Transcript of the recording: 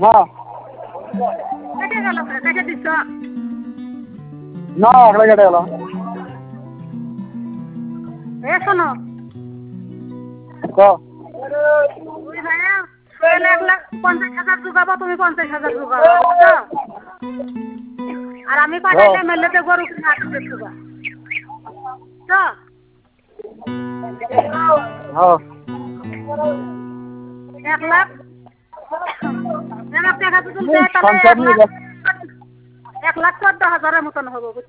না কেটে গেল, কেটে দিচ্ছ? না একলা কেটে গেল। এ শোনো, ওই ভাইয়া সোহেল 1,50,000 জোগাবো, তুমি 50,000 জোগাবো, বুঝছো? আর আমি পাঠাইলে মেলেতে গরু কিনে আসবে জোগা, বুঝছো? 1,00,000 টাকা যদি দেয় তাহলে 1,14,000 মতন হবো, বুঝছো?